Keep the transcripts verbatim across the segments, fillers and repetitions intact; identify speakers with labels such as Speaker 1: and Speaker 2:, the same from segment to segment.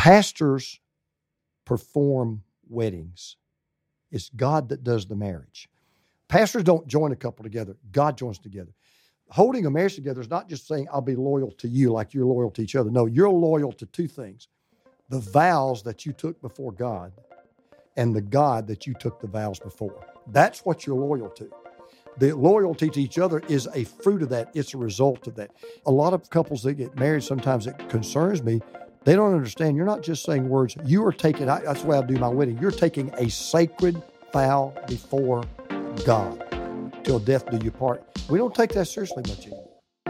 Speaker 1: Pastors perform weddings. It's God that does the marriage. Pastors don't join a couple together. God joins together. Holding a marriage together is not just saying, I'll be loyal to you like you're loyal to each other. No, you're loyal to two things. The vows that you took before God and the God that you took the vows before. That's what you're loyal to. The loyalty to each other is a fruit of that. It's a result of that. A lot of couples that get married, sometimes it concerns me. They don't understand. You're not just saying words. You are taking, I, that's the way I do my wedding. You're taking a sacred vow before God. Till death do you part. We don't take that seriously much anymore.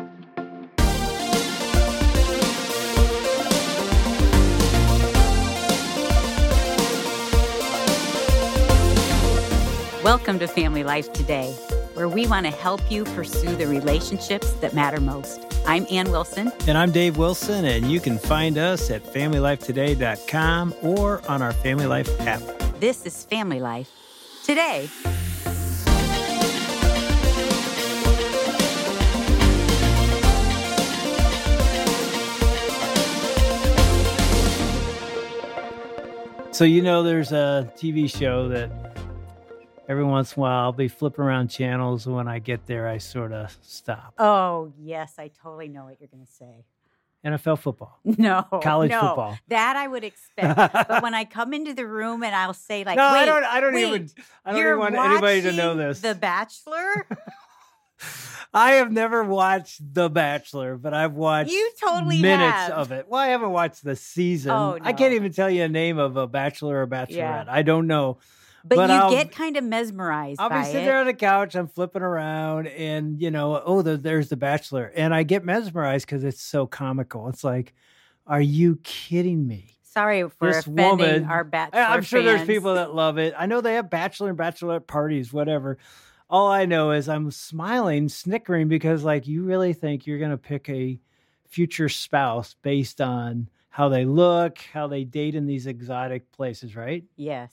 Speaker 2: Welcome to Family Life Today, where we want to help you pursue the relationships that matter most. I'm Ann Wilson.
Speaker 3: And I'm Dave Wilson, and you can find us at family life today dot com or on our Family Life app.
Speaker 2: This is Family Life Today.
Speaker 3: So, you know, there's a T V show that every once in a while I'll be flipping around channels, and when I get there, I sort of stop.
Speaker 2: Oh, yes, I totally know what you're going to say.
Speaker 3: N F L football.
Speaker 2: No.
Speaker 3: College
Speaker 2: no.
Speaker 3: football.
Speaker 2: That I would expect. But when I come into the room and I'll say, like,
Speaker 3: no,
Speaker 2: wait,
Speaker 3: I don't, I don't
Speaker 2: wait,
Speaker 3: even, I don't
Speaker 2: you're
Speaker 3: even want anybody to know
Speaker 2: watching
Speaker 3: this.
Speaker 2: The Bachelor?
Speaker 3: I have never watched The Bachelor, but I've watched
Speaker 2: You totally
Speaker 3: minutes
Speaker 2: have.
Speaker 3: of it. Well, I haven't watched the season.
Speaker 2: Oh,
Speaker 3: I
Speaker 2: no.
Speaker 3: can't even tell you a name of a bachelor or bachelorette.
Speaker 2: Yeah.
Speaker 3: I don't know.
Speaker 2: But,
Speaker 3: But
Speaker 2: you
Speaker 3: I'll-
Speaker 2: get kind of mesmerized
Speaker 3: I'll
Speaker 2: by
Speaker 3: be sitting
Speaker 2: it.
Speaker 3: there on the couch, I'm flipping around, and, you know, oh, there, there's The Bachelor. And I get mesmerized because it's so comical. It's like, are you kidding me?
Speaker 2: Sorry for
Speaker 3: This
Speaker 2: offending
Speaker 3: woman,
Speaker 2: our Bachelor
Speaker 3: I- I'm sure there's
Speaker 2: fans.
Speaker 3: people that love it. I know they have bachelor and bachelorette parties, whatever. All I know is I'm smiling, snickering, because, like, you really think you're going to pick a future spouse based on how they look, how they date in these exotic places, right?
Speaker 2: Yes.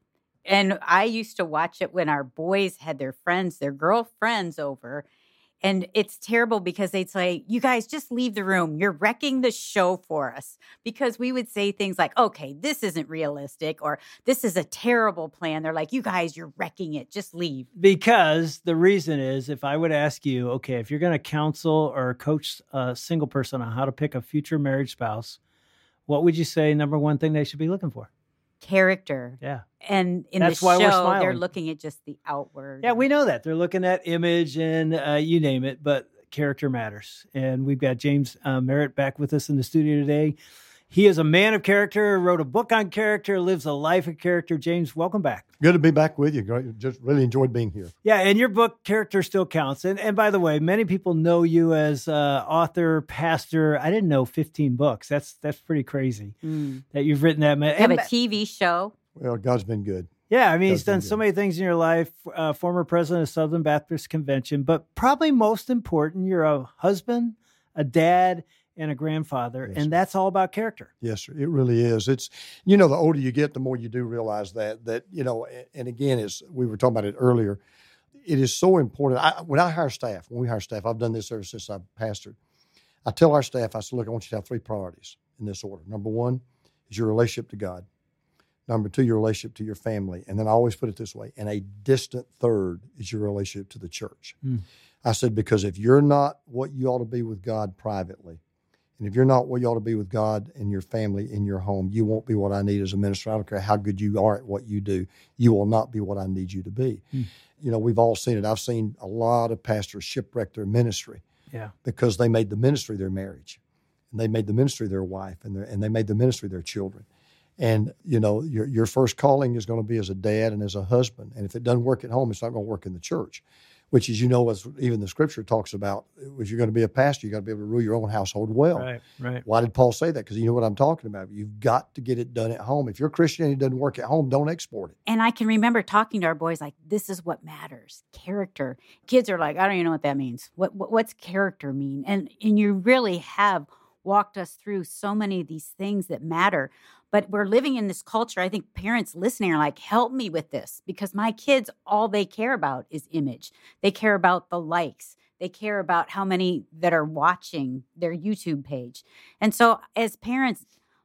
Speaker 2: And I used to watch it when our boys had their friends, their girlfriends over. And it's terrible because they'd say, you guys just leave the room. You're wrecking the show for us. Because we would say things like, okay, this isn't realistic, or this is a terrible plan. They're like, you guys, you're wrecking it. Just leave.
Speaker 3: Because the reason is, if I would ask you, okay, if you're going to counsel or coach a single person on how to pick a future marriage spouse, what would you say number one thing they should be looking for?
Speaker 2: Character.
Speaker 3: Yeah.
Speaker 2: And in
Speaker 3: That's
Speaker 2: the
Speaker 3: why we're
Speaker 2: show, they're
Speaker 3: smiling.
Speaker 2: looking at just the outward.
Speaker 3: Yeah, we know that. They're looking at image and uh, you name it, but character matters. And we've got James uh, Merritt back with us in the studio today. He is a man of character, wrote a book on character, lives a life of character. James, welcome back.
Speaker 1: Good to be back with you. Great. Just really enjoyed being here.
Speaker 3: Yeah, and your book, Character Still Counts. And and by the way, many people know you as uh, author, pastor. I didn't know fifteen books. That's that's pretty crazy
Speaker 2: Mm.
Speaker 3: that you've written that many.
Speaker 2: You have
Speaker 3: And-
Speaker 2: a T V show.
Speaker 1: Well, God's been good.
Speaker 3: Yeah, I mean,
Speaker 1: God's
Speaker 3: he's done
Speaker 1: been
Speaker 3: so
Speaker 1: good.
Speaker 3: many things in your life. Uh, former president of Southern Baptist Convention, but probably most important, you're a husband, a dad, and a grandfather,
Speaker 1: Yes,
Speaker 3: and
Speaker 1: sir.
Speaker 3: that's all about character.
Speaker 1: Yes, sir. It really is. It's, you know, the older you get, the more you do realize that, that, you know, a- and again, as we were talking about it earlier, it is so important. I, when I hire staff, when we hire staff, I've done this ever since I've pastored. I tell our staff, I said, look, I want you to have three priorities in this order. Number one is your relationship to God. Number two, your relationship to your family. And then I always put it this way, and a distant third is your relationship to the church.
Speaker 3: Mm.
Speaker 1: I said, because if you're not what you ought to be with God privately, and if you're not what you ought to be with God and your family in your home, you won't be what I need as a minister. I don't care how good you are at what you do. You will not be what I need you to be.
Speaker 3: Hmm.
Speaker 1: You know, we've all seen it. I've seen a lot of pastors shipwreck their ministry
Speaker 3: Yeah.
Speaker 1: because they made the ministry their marriage, and they made the ministry their wife, and, their, and they made the ministry their children. And, you know, your your first calling is going to be as a dad and as a husband. And if it doesn't work at home, it's not going to work in the church, which is, you know, as even the scripture talks about, if you're going to be a pastor, you got to be able to rule your own household well.
Speaker 3: Right, right.
Speaker 1: Why did Paul say that? Because you know what I'm talking about. You've got to get it done at home. If you're a Christian and it doesn't work at home, don't export it.
Speaker 2: And I can remember talking to our boys like, this is what matters, character. Kids are like, I don't even know what that means. What, what What's character mean? And and you really have walked us through so many of these things that matter. But we're living in this culture. I think parents listening are like, help me with this, because my kids, all they care about is image. They care about the likes. They care about how many that are watching their YouTube page. And so as parents,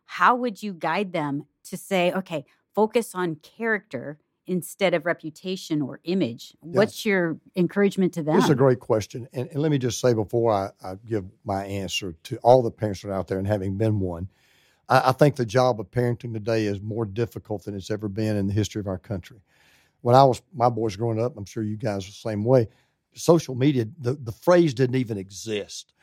Speaker 2: how would you guide them to say, okay, focus on character instead of reputation or image? What's your encouragement to them?
Speaker 1: This is a great question. And, and let me just say before I, I give my answer to all the parents that are out there, and having been one, I, I think the job of parenting today is more difficult than it's ever been in the history of our country. When I was, my boys growing up, I'm sure you guys are the same way, social media, the, the phrase didn't even exist.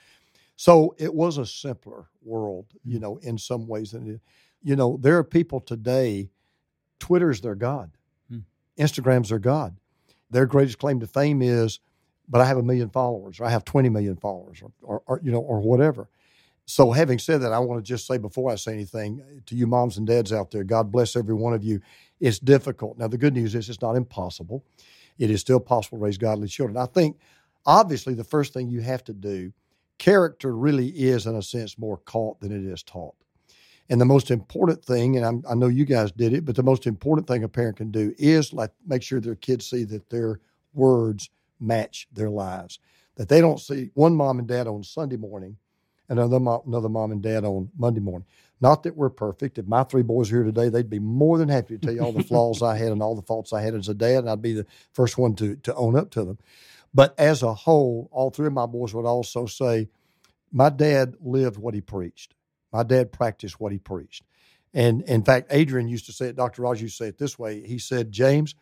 Speaker 1: So it was a simpler world, you know, in some ways than it is. You know, there are people today, Twitter's their God. Instagram's their God. Their greatest claim to fame is, but I have a million followers, or I have twenty million followers, or, or, or you know, or whatever. So having said that, I want to just say before I say anything to you moms and dads out there, God bless every one of you. It's difficult. Now, the good news is it's not impossible. It is still possible to raise godly children. I think, obviously, the first thing you have to do, character really is, in a sense, more caught than it is taught. And the most important thing, and I'm, I know you guys did it, but the most important thing a parent can do is like make sure their kids see that their words match their lives. That they don't see one mom and dad on Sunday morning and another mom, another mom and dad on Monday morning. Not that we're perfect. If my three boys were here today, they'd be more than happy to tell you all the flaws I had and all the faults I had as a dad, and I'd be the first one to, to own up to them. But as a whole, all three of my boys would also say, my dad lived what he preached. My dad practiced what he preached. And in fact, Adrian used to say it, Doctor Raj used to say it this way. He said, James,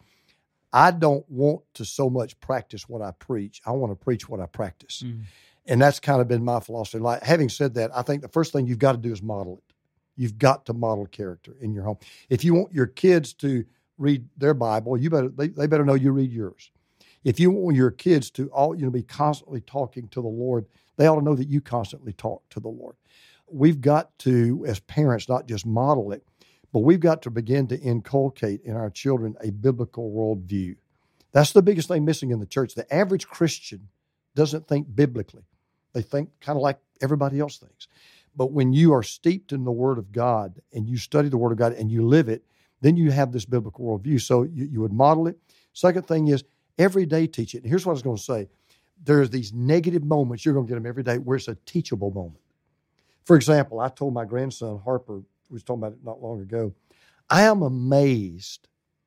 Speaker 1: I don't want to so much practice what I preach. I want to preach what I practice. Mm. And that's kind of been my philosophy. Like, having said that, I think the first thing you've got to do is model it. You've got to model character in your home. If you want your kids to read their Bible, you better they, they better know you read yours. If you want your kids to all you know be constantly talking to the Lord, they ought to know that you constantly talk to the Lord. We've got to, as parents, not just model it, but we've got to begin to inculcate in our children a biblical worldview. That's the biggest thing missing in the church. The average Christian doesn't think biblically. They think kind of like everybody else thinks. But when you are steeped in the Word of God and you study the Word of God and you live it, then you have this biblical worldview. So you, you would model it. Second thing is every day teach it. And here's what I was going to say. There's these negative moments, you're going to get them every day, where it's a teachable moment. For example, I told my grandson, Harper, we was talking about it not long ago, I am amazed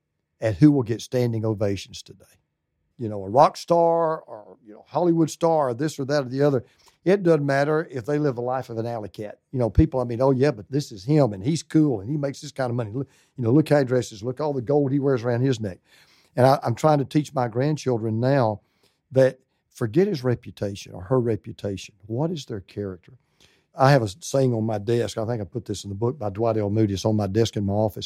Speaker 1: at who will get standing ovations today. You know, a rock star or, you know, Hollywood star or this or that or the other. It doesn't matter if they live the life of an alley cat. You know, people, I mean, oh, yeah, but this is him and he's cool and he makes this kind of money. Look, you know, look how he dresses. Look all the gold he wears around his neck. And I, I'm trying to teach my grandchildren now that forget his reputation or her reputation. What is their character? I have a saying on my desk. I think I put this in the book by Dwight L. Moody. It's on my desk in my office.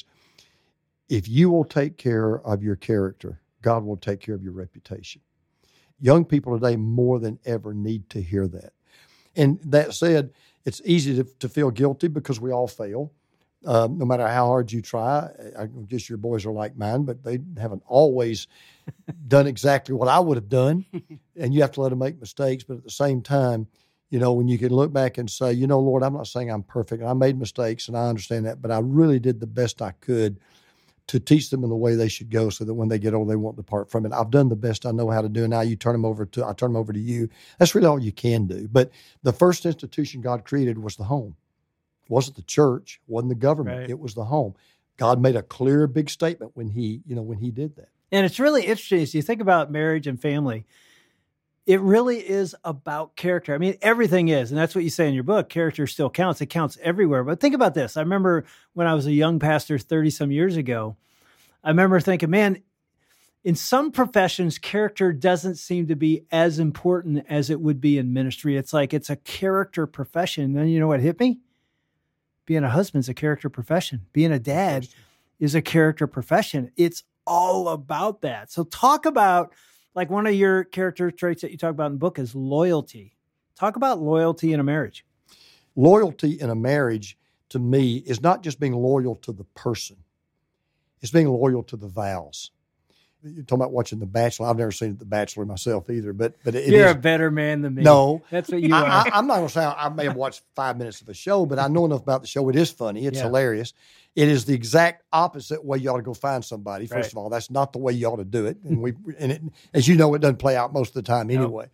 Speaker 1: If you will take care of your character, God will take care of your reputation. Young people today more than ever need to hear that. And that said, it's easy to, to feel guilty because we all fail. Um, no matter how hard you try, I guess your boys are like mine, but they haven't always done exactly what I would have done. And you have to let them make mistakes. But at the same time, you know, when you can look back and say, you know, Lord, I'm not saying I'm perfect. I made mistakes and I understand that, but I really did the best I could to teach them in the way they should go so that when they get old, they won't depart from it. I've done the best I know how to do. And now you turn them over to, I turn them over to you. That's really all you can do. But the first institution God created was the home. It wasn't the church, it wasn't the government. Right. It was the home. God made a clear, big statement when he, you know, when he did that.
Speaker 3: And it's really interesting as you think about marriage and family. It really is about character. I mean, everything is, and that's what you say in your book, character still counts. It counts everywhere. But think about this. I remember when I was a young pastor thirty-some years ago, I remember thinking, man, in some professions, character doesn't seem to be as important as it would be in ministry. It's like it's a character profession. And then you know what hit me? Being a husband's a character profession. Being a dad is a character profession. It's all about that. So talk about, like one of your character traits that you talk about in the book is loyalty. Talk about loyalty in a marriage.
Speaker 1: Loyalty in a marriage, to me, is not just being loyal to the person. It's being loyal to the vows. You're talking about watching The Bachelor. I've never seen The Bachelor myself either, but but it
Speaker 3: You're
Speaker 1: is,
Speaker 3: a better man than me.
Speaker 1: No.
Speaker 3: That's what you
Speaker 1: I,
Speaker 3: are.
Speaker 1: I, I'm not going to say I may have watched five minutes of a show, but I know enough about the show. It is funny. It's yeah. hilarious. It is the exact opposite way you ought to go find somebody. First right. of all, that's not the way you ought to do it. And we, and it, as you know, it doesn't play out most of the time anyway. Nope.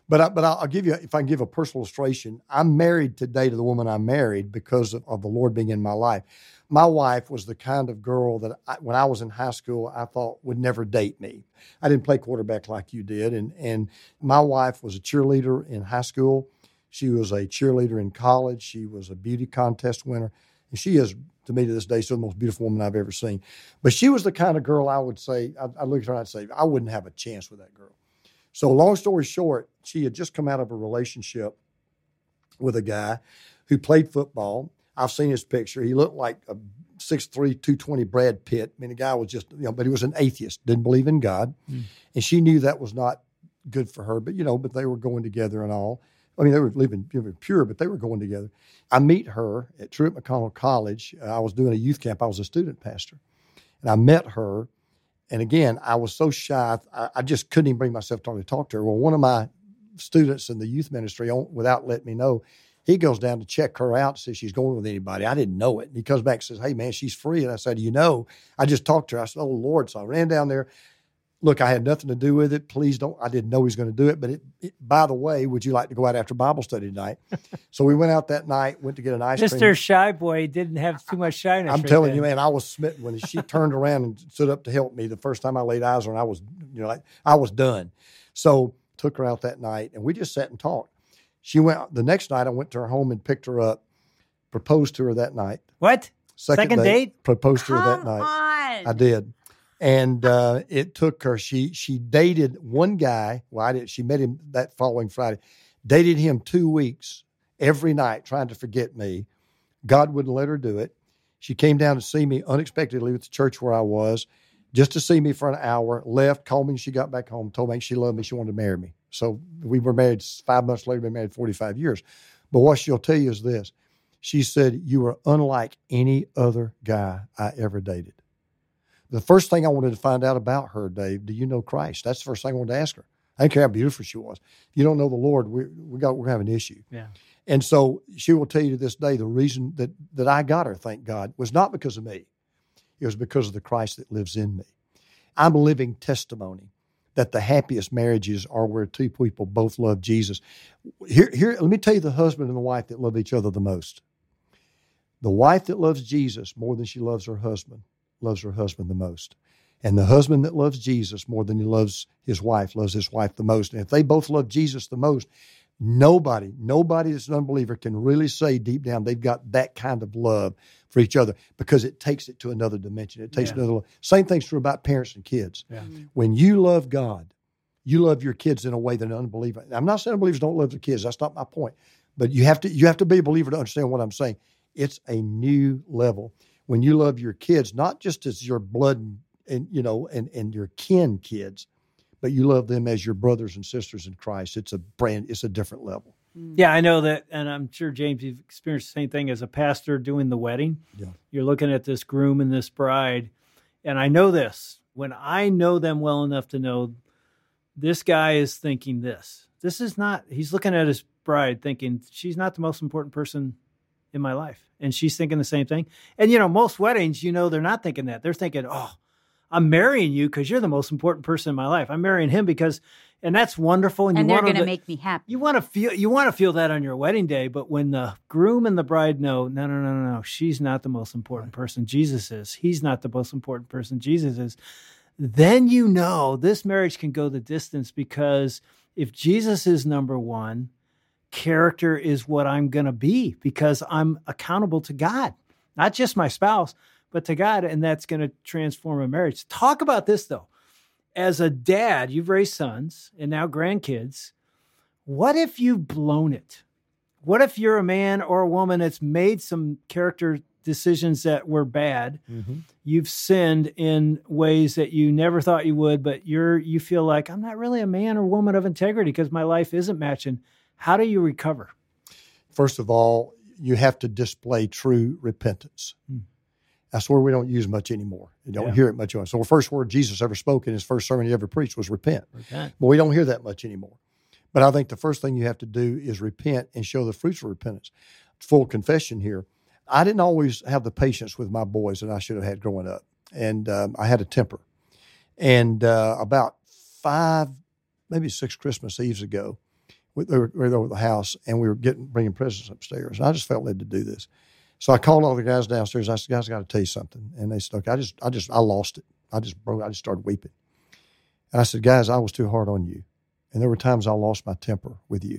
Speaker 1: But I, but I'll, I'll give you, if I can give a personal illustration, I'm married today to the woman I married because of, of the Lord being in my life. My wife was the kind of girl that I, when I was in high school, I thought would never date me. I didn't play quarterback like you did. And, and my wife was a cheerleader in high school. She was a cheerleader in college. She was a beauty contest winner. And she is, to me to this day, still the most beautiful woman I've ever seen. But she was the kind of girl I would say, I, I look at her and I'd say, I wouldn't have a chance with that girl. So long story short, she had just come out of a relationship with a guy who played football. I've seen his picture. He looked like a six three, two twenty Brad Pitt. I mean, the guy was just, you know, but he was an atheist, didn't believe in God. Mm. And she knew that was not good for her, but, you know, but they were going together and all. I mean, they were living you know, pure, but they were going together. I meet her at Truett McConnell College. Uh, I was doing a youth camp. I was a student pastor. And I met her. And again, I was so shy, I, I just couldn't even bring myself to talk to her. Well, one of my students in the youth ministry, without letting me know, he goes down to check her out, says she's going with anybody. I didn't know it. And he comes back and says, hey, man, she's free. And I said, you know, I just talked to her. I said, oh, Lord. So I ran down there. Look, I had nothing to do with it. Please don't. I didn't know he was going to do it. But it, it, by the way, would you like to go out after Bible study tonight? So we went out that night, went to get an ice cream.
Speaker 3: Mister Shy Boy didn't have too much shyness.
Speaker 1: I'm
Speaker 3: right
Speaker 1: telling
Speaker 3: then.
Speaker 1: you, man, I was smitten when she turned around and stood up to help me. The first time I laid eyes on her, I was, you know, like, I was done. So took her out that night, and we just sat and talked. She went the next night. I went to her home and picked her up, proposed to her that night.
Speaker 3: What?
Speaker 1: Second,
Speaker 3: Second
Speaker 1: date,
Speaker 3: date?
Speaker 1: Proposed to her that
Speaker 2: Come
Speaker 1: night.
Speaker 2: on.
Speaker 1: I did. And uh, it took her, she she dated one guy. Well, I did, she met him that following Friday, dated him two weeks every night trying to forget me. God wouldn't let her do it. She came down to see me unexpectedly at the church where I was, just to see me for an hour, left, called me when she got back home, told me she loved me, she wanted to marry me. So we were married five months later, been married forty-five years. But what she'll tell you is this. She said, you are unlike any other guy I ever dated. The first thing I wanted to find out about her, Dave, do you know Christ? That's the first thing I wanted to ask her. I didn't care how beautiful she was. If you don't know the Lord, we we got we're having an issue.
Speaker 3: Yeah.
Speaker 1: And so she will tell you to this day the reason that that I got her, thank God, was not because of me. It was because of the Christ that lives in me. I'm a living testimony that the happiest marriages are where two people both love Jesus. Here, here, let me tell you the husband and the wife that love each other the most. The wife that loves Jesus more than she loves her husband loves her husband the most. And the husband that loves Jesus more than he loves his wife loves his wife the most. And if they both love Jesus the most, nobody, nobody that's an unbeliever can really say deep down they've got that kind of love for each other, because it takes it to another dimension. It takes
Speaker 3: Yeah.
Speaker 1: another level. Same thing's true about parents and kids.
Speaker 3: Yeah.
Speaker 1: When you love God, you love your kids in a way that an unbeliever. I'm not saying unbelievers don't love their kids. That's not my point. But you have to you have to be a believer to understand what I'm saying. It's a new level. When you love your kids, not just as your blood and, and you know and, and your kin kids, but you love them as your brothers and sisters in Christ. It's a brand, it's a different level.
Speaker 3: Yeah, I know that. And I'm sure, James, you've experienced the same thing as a pastor doing the wedding.
Speaker 1: Yeah.
Speaker 3: You're looking at this groom and this bride. And I know this, when I know them well enough to know this guy is thinking this, this is not, he's looking at his bride thinking she's not the most important person in my life. And she's thinking the same thing. And, you know, most weddings, you know, they're not thinking that. They're thinking, oh, I'm marrying you because you're the most important person in my life. I'm marrying him because, and that's wonderful. And,
Speaker 2: And
Speaker 3: you
Speaker 2: they're
Speaker 3: want
Speaker 2: going to
Speaker 3: to
Speaker 2: make me happy.
Speaker 3: You want to feel, you want to feel that on your wedding day. But when the groom and the bride know, no, no, no, no, no, she's not the most important person. Jesus is. He's not the most important person. Jesus is. Then you know this marriage can go the distance, because if Jesus is number one, character is what I'm going to be, because I'm accountable to God, not just my spouse, but to God. And that's going to transform a marriage. Talk about this though. As a dad, you've raised sons and now grandkids. What if you've blown it? What if you're a man or a woman that's made some character decisions that were bad? Mm-hmm. You've sinned in ways that you never thought you would, but you're, you feel like, I'm not really a man or woman of integrity because my life isn't matching. How do you recover?
Speaker 1: First of all, you have to display true repentance. Hmm. That's where we don't use much anymore. You don't yeah. hear it much anymore. So the first word Jesus ever spoke in his first sermon he ever preached was repent.
Speaker 3: Repent.
Speaker 1: But we don't hear that much anymore. But I think the first thing you have to do is repent and show the fruits of repentance. Full confession here. I didn't always have the patience with my boys that I should have had growing up. And um, I had a temper. And uh, about five, maybe six Christmas Eves ago, we, they were, we were over the house, and we were getting bringing presents upstairs. And I just felt led to do this. So I called all the guys downstairs. I said, guys, I got to tell you something. And they said, okay, I just, I just, I lost it. I just broke, I just started weeping. And I said, guys, I was too hard on you. And there were times I lost my temper with you.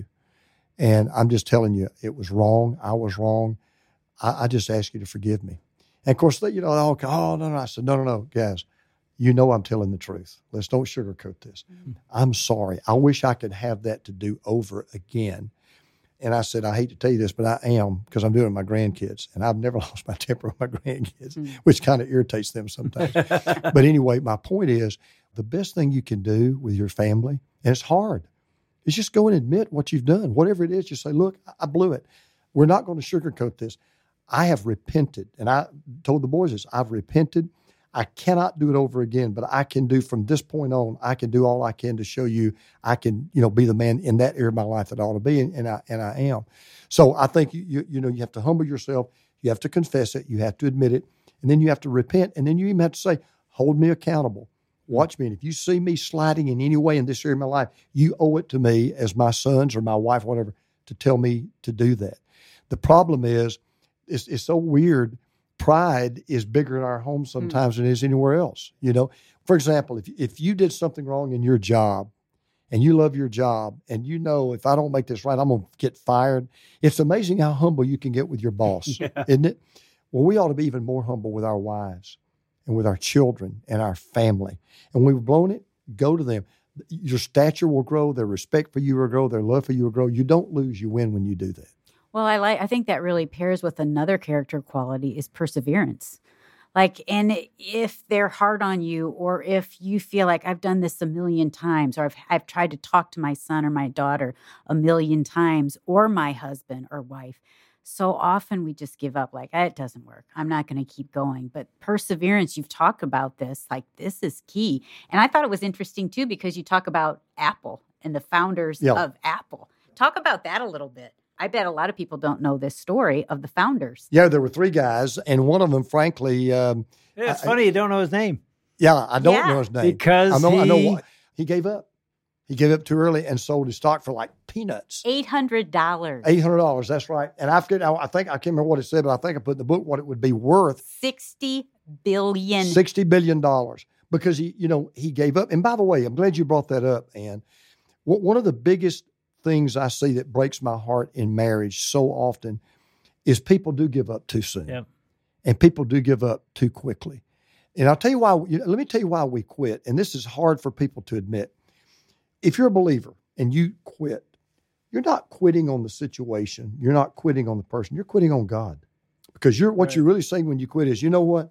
Speaker 1: And I'm just telling you, it was wrong. I was wrong. I, I just ask you to forgive me. And of course, they, you know, oh, oh, no, no. I said, no, no, no, guys, you know I'm telling the truth. Let's don't sugarcoat this. Mm-hmm. I'm sorry. I wish I could have that to do over again. And I said, I hate to tell you this, but I am, because I'm doing it with my grandkids. And I've never lost my temper with my grandkids, mm. which kind of irritates them sometimes. But anyway, my point is, the best thing you can do with your family, and it's hard, is just go and admit what you've done. Whatever it is, just say, look, I blew it. We're not going to sugarcoat this. I have repented. And I told the boys this, I've repented. I cannot do it over again, but I can do from this point on, I can do all I can to show you I can, you know, be the man in that area of my life that I ought to be, and, and I and I am. So I think, you, you you know, you have to humble yourself. You have to confess it. You have to admit it. And then you have to repent. And then you even have to say, hold me accountable. Watch me. And if you see me sliding in any way in this area of my life, you owe it to me as my sons or my wife, whatever, to tell me to do that. The problem is, it's, it's so weird. Pride is bigger in our home sometimes mm. than it is anywhere else. You know, for example, if if you did something wrong in your job and you love your job and you know, if I don't make this right, I'm going to get fired. It's amazing how humble you can get with your boss, yeah. isn't it? Well, we ought to be even more humble with our wives and with our children and our family. And when we've blown it, go to them. Your stature will grow. Their respect for you will grow. Their love for you will grow. You don't lose. You win when you do that.
Speaker 2: Well, I like. I think that really pairs with another character quality is perseverance. Like, and if they're hard on you, or if you feel like I've done this a million times, or I've, I've tried to talk to my son or my daughter a million times, or my husband or wife, so often we just give up. Like, it doesn't work. I'm not going to keep going. But perseverance, you've talked about this. Like, this is key. And I thought it was interesting too, because you talk about Apple and the founders yeah. of Apple. Talk about that a little bit. I bet a lot of people don't know this story of the founders.
Speaker 1: Yeah, there were three guys, and one of them, frankly... Um,
Speaker 3: yeah, it's I, funny you don't know his name.
Speaker 1: Yeah, I don't
Speaker 2: yeah.
Speaker 1: know his name.
Speaker 3: Because
Speaker 1: I know,
Speaker 3: he...
Speaker 1: I know why. He gave up. He gave up too early and sold his stock for like peanuts.
Speaker 2: eight hundred dollars.
Speaker 1: eight hundred dollars, that's right. And I forget, I think, I can't remember what it said, but I think I put in the book what it would be worth.
Speaker 2: sixty billion dollars.
Speaker 1: sixty billion dollars. Because, he, you know, he gave up. And by the way, I'm glad you brought that up, Ann. One of the biggest things I see that breaks my heart in marriage so often is people do give up too soon.
Speaker 3: Yeah.
Speaker 1: And people do give up too quickly. And I'll tell you why, you know, let me tell you why we quit. And this is hard for people to admit. If you're a believer and you quit, you're not quitting on the situation. You're not quitting on the person. You're quitting on God. Because you're what right. you're really saying when you quit is, you know what?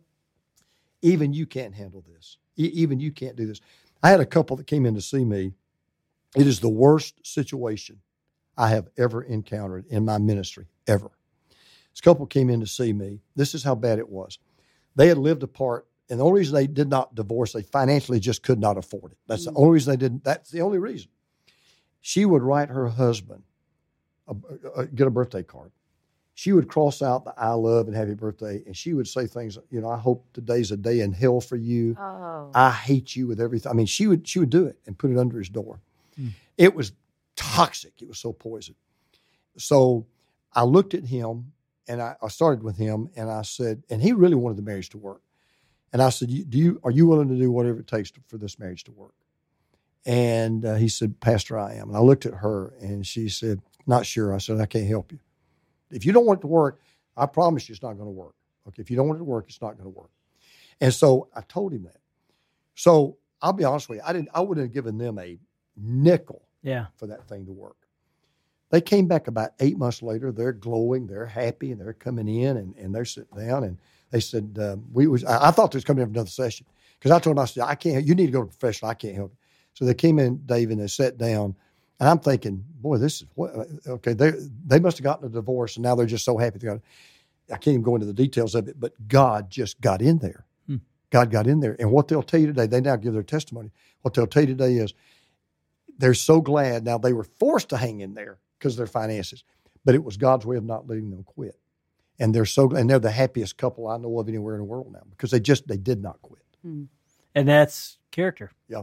Speaker 1: Even you can't handle this. E- even you can't do this. I had a couple that came in to see me. It is the worst situation I have ever encountered in my ministry, ever. This couple came in to see me. This is how bad it was. They had lived apart, and the only reason they did not divorce, they financially just could not afford it. That's mm-hmm. the only reason they didn't. That's the only reason. She would write her husband, a, a, get a birthday card. She would cross out the I love and happy birthday, and she would say things, you know, I hope today's a day in hell for you.
Speaker 2: Oh.
Speaker 1: I hate you with everything. I mean, she would she would do it and put it under his door. Mm. It was toxic. It was so poison. So I looked at him, and I, I started with him, and I said, and he really wanted the marriage to work. And I said, do you, are you willing to do whatever it takes to, for this marriage to work? And uh, he said, Pastor, I am. And I looked at her, and she said, not sure. I said, I can't help you. If you don't want it to work, I promise you it's not going to work. Okay, if you don't want it to work, it's not going to work. And so I told him that. So I'll be honest with you, I didn't. I wouldn't have given them a nickel
Speaker 3: yeah.
Speaker 1: for that thing to work. They came back about eight months later. They're glowing. They're happy, and they're coming in, and, and they're sitting down. And they said, um, "We was." I, I thought they was coming in for another session because I told them, I said, "I can't. You need to go to a professional. I can't help you." So they came in, Dave, and they sat down. And I'm thinking, boy, this is what, okay. They they must have gotten a divorce, and now they're just so happy. They got, I can't even go into the details of it, but God just got in there. Hmm. God got in there, and what they'll tell you today, they now give their testimony. What they'll tell you today is they're so glad now they were forced to hang in there because of their finances, but it was God's way of not letting them quit. And they're so, and they're the happiest couple I know of anywhere in the world now because they just they did not quit.
Speaker 3: Hmm. And that's character.
Speaker 1: Yeah.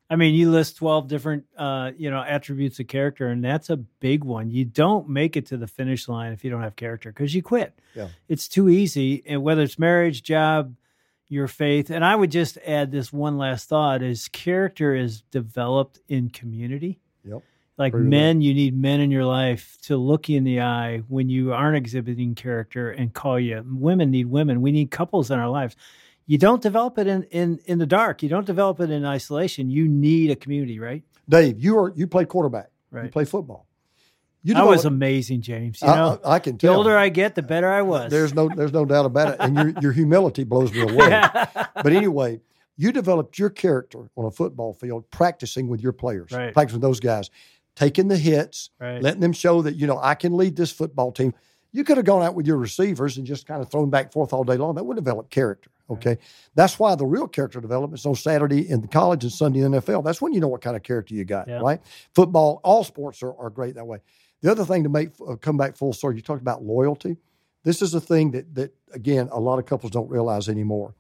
Speaker 3: I mean, you list twelve different, uh, you know, attributes of character, and that's a big one. You don't make it to the finish line if you don't have character, because you quit.
Speaker 1: Yeah.
Speaker 3: It's too easy. And whether it's marriage, job, your faith. And I would just add this one last thought is character is developed in community.
Speaker 1: Yep.
Speaker 3: Like
Speaker 1: Pretty
Speaker 3: men, you need men in your life to look you in the eye when you aren't exhibiting character and call you. Women need women. We need couples in our lives. You don't develop it in, in, in the dark. You don't develop it in isolation. You need a community, right?
Speaker 1: Dave, you are you play quarterback.
Speaker 3: Right.
Speaker 1: You play football. You
Speaker 3: I was
Speaker 1: develop-
Speaker 3: amazing, James. You
Speaker 1: I,
Speaker 3: know,
Speaker 1: I, I can
Speaker 3: the
Speaker 1: tell.
Speaker 3: older I get, the better I was.
Speaker 1: There's no there's no doubt about it. And your your humility blows me away. But anyway, you developed your character on a football field practicing with your players,
Speaker 3: Right.
Speaker 1: practicing with those guys, taking the hits,
Speaker 3: Right.
Speaker 1: letting them show that, you know, I can lead this football team. You could have gone out with your receivers and just kind of thrown back and forth all day long. That would develop character, okay? Right. That's why the real character development is on Saturday in the college and Sunday in the N F L. That's when you know what kind of character you got,
Speaker 3: Yeah.
Speaker 1: right? Football, all sports are, are great that way. The other thing to make uh, come back full circle, you talked about loyalty. This is a thing that, that, again, a lot of couples don't realize anymore.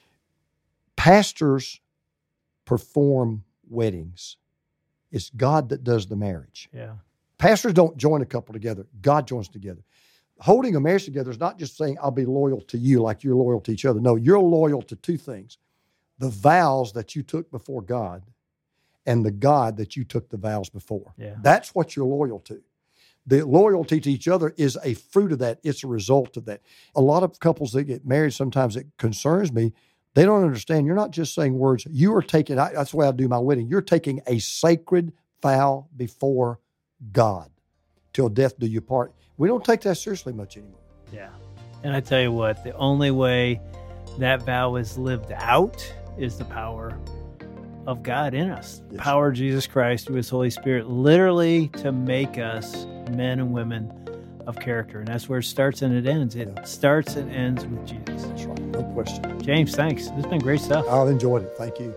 Speaker 1: Pastors perform weddings. It's God that does the marriage.
Speaker 3: Yeah.
Speaker 1: Pastors don't join a couple together. God joins together. Holding a marriage together is not just saying, I'll be loyal to you like you're loyal to each other. No, you're loyal to two things. The vows that you took before God and the God that you took the vows before.
Speaker 3: Yeah.
Speaker 1: That's what you're loyal to. The loyalty to each other is a fruit of that. It's a result of that. A lot of couples that get married, sometimes it concerns me. They don't understand. You're not just saying words. You are taking, I, that's the way I do my wedding. You're taking a sacred vow before God. Till death do you part. We don't take that seriously much anymore.
Speaker 3: Yeah. And I tell you what, the only way that vow is lived out is the power of God in us. The
Speaker 1: Yes.
Speaker 3: power of Jesus Christ through his Holy Spirit, literally to make us men and women of character. And that's where it starts and it ends. It
Speaker 1: Yeah.
Speaker 3: starts and ends with Jesus.
Speaker 1: That's right. No question.
Speaker 3: James, thanks. This has been great stuff.
Speaker 1: I've enjoyed it. Thank you.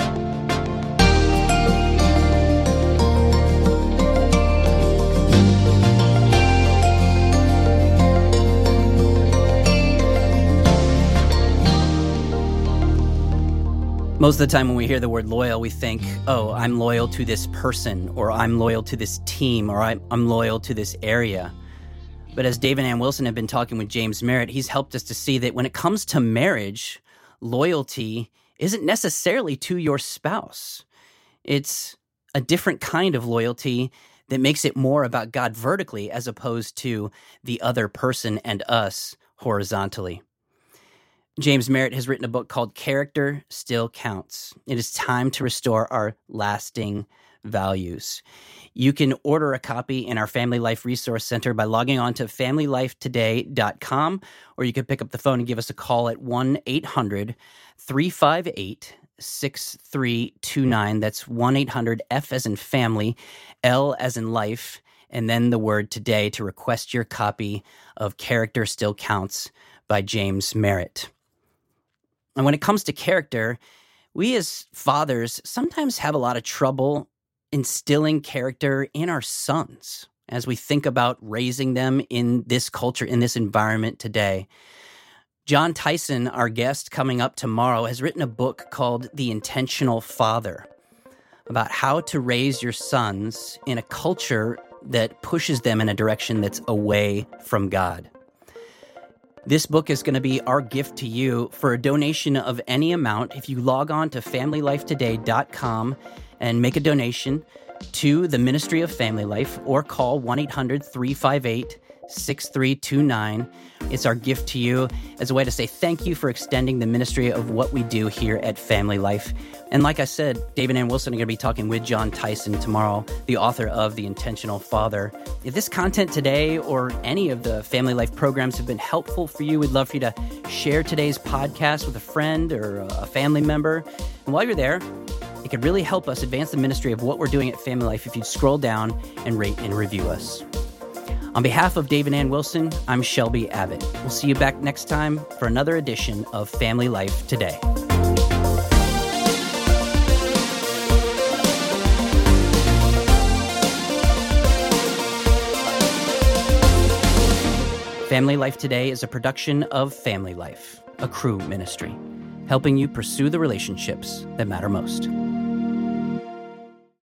Speaker 4: Most of the time when we hear the word loyal, we think, oh, I'm loyal to this person, or I'm loyal to this team, or I'm, I'm loyal to this area. But as Dave and Ann Wilson have been talking with James Merritt, he's helped us to see that when it comes to marriage, loyalty isn't necessarily to your spouse. It's a different kind of loyalty that makes it more about God vertically as opposed to the other person and us horizontally. James Merritt has written a book called Character Still Counts. It is time to restore our lasting values. You can order a copy in our Family Life Resource Center by logging on to family life today dot com, or you can pick up the phone and give us a call at one eight hundred three five eight six three two nine. That's one eight hundred F as in family, L as in life, and then the word today to request your copy of Character Still Counts by James Merritt. And when it comes to character, we as fathers sometimes have a lot of trouble instilling character in our sons as we think about raising them in this culture, in this environment today. Jon Tyson, our guest coming up tomorrow, has written a book called The Intentional Father about how to raise your sons in a culture that pushes them in a direction that's away from God. This book is going to be our gift to you for a donation of any amount. If you log on to family life today dot com and make a donation to the Ministry of Family Life or call one eight hundred three five eight six three two nine. It's our gift to you as a way to say thank you for extending the ministry of what we do here at Family Life. And like I said, Dave and Ann Wilson are going to be talking with Jon Tyson tomorrow, the author of The Intentional Father. If this content today or any of the Family Life programs have been helpful for you, we'd love for you to share today's podcast with a friend or a family member. And while you're there, it could really help us advance the ministry of what we're doing at Family Life if you'd scroll down and rate and review us. On behalf of Dave and Ann Wilson, I'm Shelby Abbott. We'll see you back next time for another edition of Family Life Today. Family Life Today is a production of Family Life, a Cru ministry, helping you pursue the relationships that matter most.